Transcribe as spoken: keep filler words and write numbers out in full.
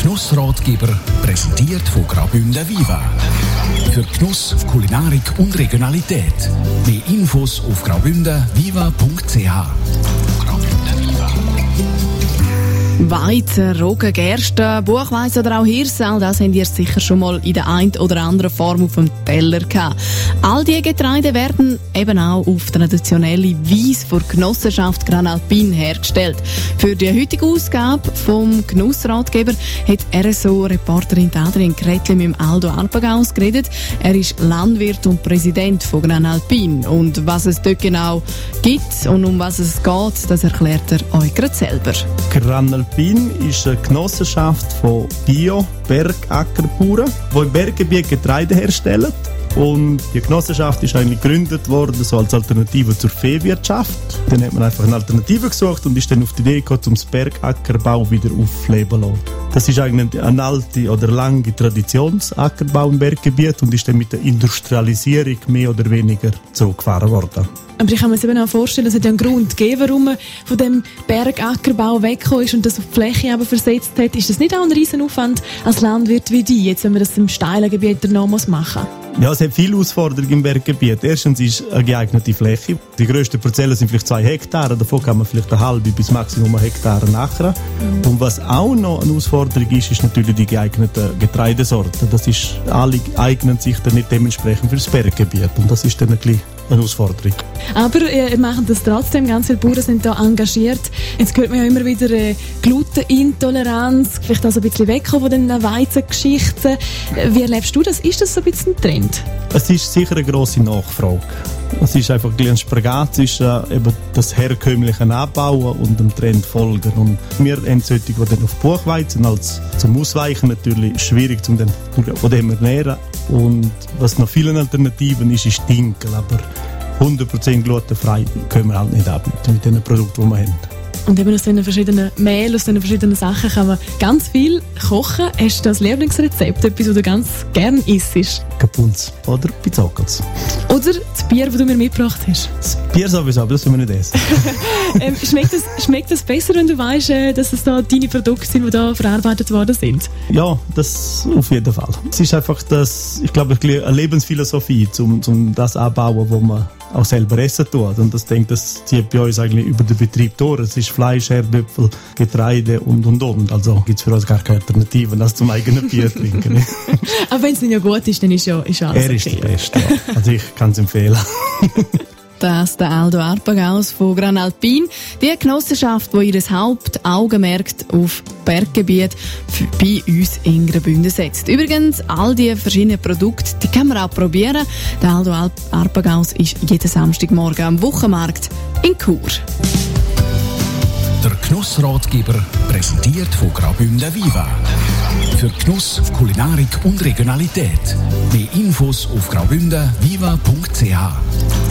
Genussratgeber, präsentiert von Graubünden Viva. Für Genuss, Kulinarik und Regionalität. Mehr Infos auf graubünden viva punkt c h. Weizen, Roggen, Gerste, Buchweiß oder auch Hirse, das habt ihr sicher schon mal in der einen oder anderen Form auf dem Teller gehabt. All diese Getreide werden eben auch auf traditionelle Weise von der Genossenschaft Gran Alpin hergestellt. Für die heutige Ausgabe vom Genussratgeber hat R S O-Reporterin Adrian Kretli mit dem Aldo Arpagaus geredet. Er ist Landwirt und Präsident von Gran Alpin. Und was es dort genau gibt und um was es geht, das erklärt er euch gerade selber. Gran Alpin ist eine Genossenschaft von Bio-Bergackerbauern, die im Berggebiet Getreide herstellen. Und die Genossenschaft ist eigentlich gegründet worden so als Alternative zur Viehwirtschaft. Dann hat man einfach eine Alternative gesucht und ist dann auf die Idee gekommen, um das Bergackerbau wieder aufleben zu lassen. Das ist eigentlich eine alte oder lange Traditionsackerbau im Berggebiet und ist dann mit der Industrialisierung mehr oder weniger zurückgefahren worden. Aber ich kann mir jetzt eben auch vorstellen, es hat ja einen Grund gegeben, warum man von dem Bergackerbau weggekommen ist und das auf die Fläche aber versetzt hat. Ist das nicht auch ein Riesenaufwand als Landwirt wie die, jetzt wenn man das im steilen Gebiet noch machen muss? Ja, es hat viele Herausforderungen im Berggebiet. Erstens ist eine geeignete Fläche. Die grössten Parzellen sind vielleicht zwei Hektare, davon kann man vielleicht eine halbe bis Maximum eine Hektare nachher. Mhm. Und was auch noch eine Herausforderung ist, ist natürlich die geeigneten Getreidesorten. Das ist, alle eignen sich dann nicht dementsprechend für das Berggebiet und das ist dann ein bisschen eine Herausforderung. Aber ihr macht das trotzdem, ganz viele Bauern sind da engagiert. Jetzt hört man ja immer wieder äh, Glutenintoleranz, vielleicht auch so ein bisschen wegkommen von den Weizengeschichten. Wie erlebst du das? Ist das so ein bisschen ein Trend? Es ist sicher eine grosse Nachfrage. Es ist einfach ein Spagat zwischen äh, eben das herkömmliche Anbauen und dem Trend folgen. Und wir haben solche, die dann auf Buchweizen als zum Ausweichen natürlich schwierig zum den, von dem ernähren. Und was noch vielen Alternativen ist, ist Dinkel. Aber hundert Prozent glutenfrei können wir halt nicht anbieten mit den Produkten, die wir haben. Und eben aus diesen verschiedenen Mehl, aus diesen verschiedenen Sachen kann man ganz viel kochen. Hast du das Lieblingsrezept, etwas, das du ganz gerne isst? Kapunz oder Pizzocals. Oder das Bier, das du mir mitgebracht hast? Das Bier sowieso, aber das wollen wir nicht essen. ähm, schmeckt, das, schmeckt das besser, wenn du weißt, dass es da deine Produkte sind, die da verarbeitet worden sind? Ja, das auf jeden Fall. Es ist einfach das, ich glaube, eine Lebensphilosophie, um, um das anzubauen, was man auch selber essen tut. Und das, denke, das zieht bei uns eigentlich über den Betrieb durch. Es ist Fleisch, Erdäpfel, Getreide und und und. Also gibt es für uns gar keine Alternativen als zum eigenen Bier trinken. Aber wenn es nicht ja gut ist, dann ist ja, ist alles Er ist okay. der Beste, ja. Also ich kann es empfehlen. Das ist der Aldo Arpagaus von Gran Alpin. Die Genossenschaft, die ihr Hauptaugenmerk auf Berggebiet bei uns in Graubünden setzt. Übrigens, all die verschiedenen Produkte, die kann man auch probieren. Der Aldo Arpagaus ist jeden Samstagmorgen am Wochenmarkt in Chur. Der Genussratgeber, präsentiert von Graubünden Viva. Für Genuss, Kulinarik und Regionalität. Mehr Infos auf graubünden viva punkt c h.